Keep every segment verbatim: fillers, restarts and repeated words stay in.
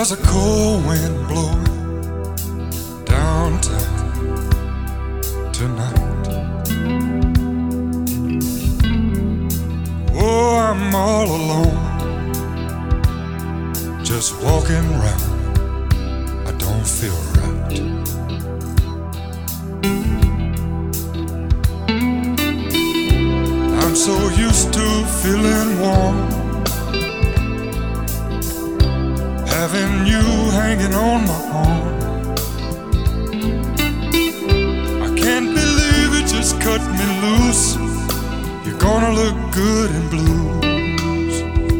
There's a cold wind blowing downtown tonight. Oh, I'm all alone, just walking around. I don't feel right. I'm so used to feeling warm, having you hanging on my arm. I can't believe it just cut me loose. You're gonna look good in blues.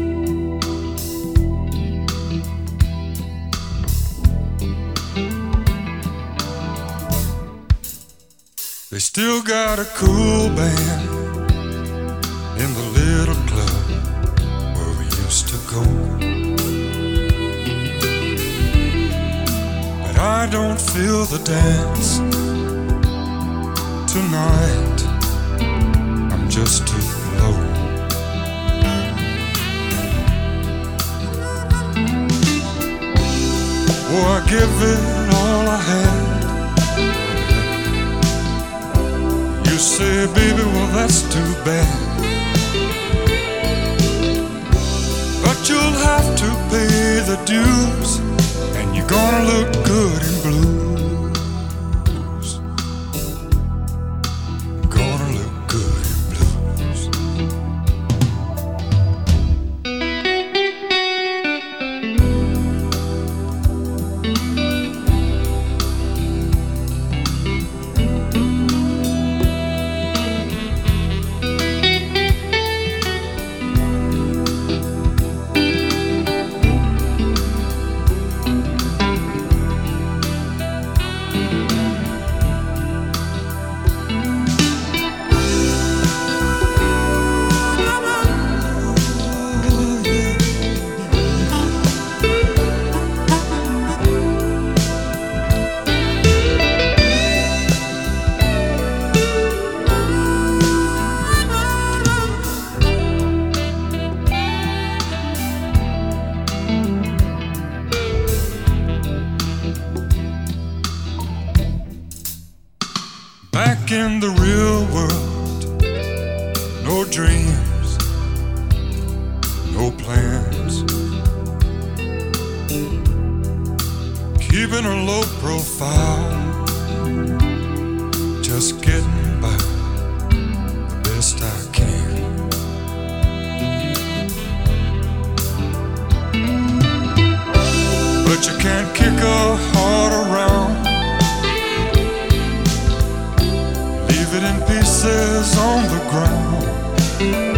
They still got a cool band in the little club where we used to go. I don't feel the dance tonight. I'm just too low. Oh, I give it all I had. You say, baby, well, that's too bad. But you'll have to pay the dues, and you're gonna look good in blues. Gonna look good in blues. Back in the real world, no dreams, no plans, keeping a low profile, just getting by the best I can. But you can't kick a heart around, leave it in pieces on the ground.